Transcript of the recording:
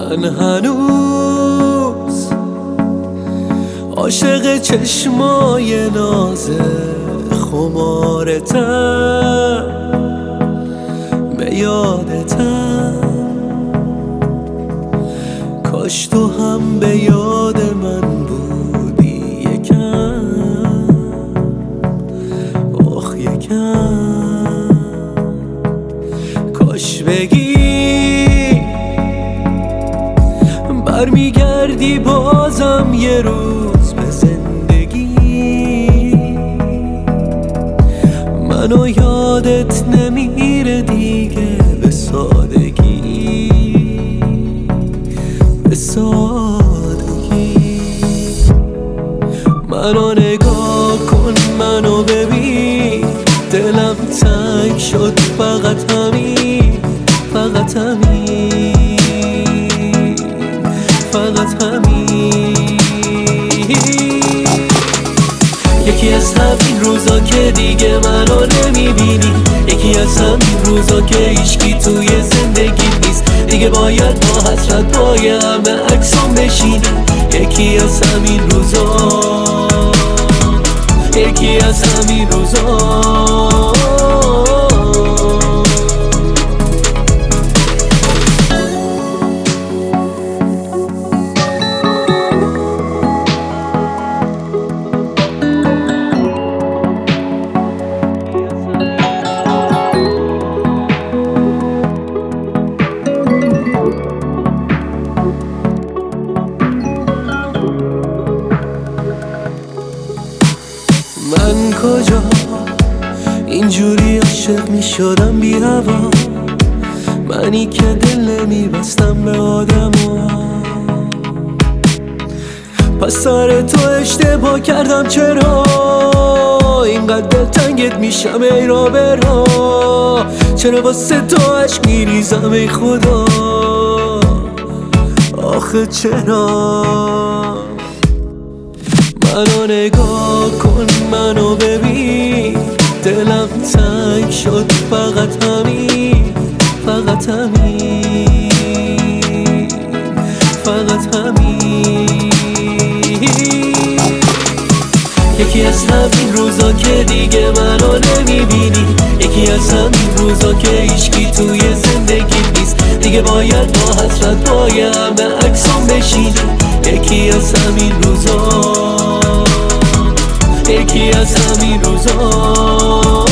من هنوز عاشق چشمای ناز خمارتم، به یادتم. کاش تو هم به یاد من بودی یکم، آخ یکم. کاش بگی برمیگردی بازم یه روز به زندگی، منو یادت نمیره دیگه به سادگی، به سادگی. منو نگاه کن، منو ببین، دلم تنگ شد فقط همین، فقط همین، فقط همین. یکی از همین روزا که دیگه منو نمیبینی، یکی از همین روزا که هیچکی توی زندگی نیست دیگه، باید با حسرت پای همه عکسام بشینی. یکی از همین روزا، یکی از همین روزا. من کجا اینجوری عاشق می شدم بی هوا، منی که دل نمی بستم به آدما. پس سر تو اشتباه کردم، چرا اینقدر دلتنگت میشم ای را برا؟ چرا واسه تو عشق می ریزم ای خدا؟ آخه چرا؟ منو نگاه کن، منو ببین، دلم تنگ شد فقط همین، فقط همین، فقط همین. یکی از همین روزا که دیگه منو نمیبینی، یکی از همین روزا که هیچکی توی زندگی نیست دیگه، باید با حسرت پای همه عکسام بشینی. یکی از همین روزا، یکی از همین روزا.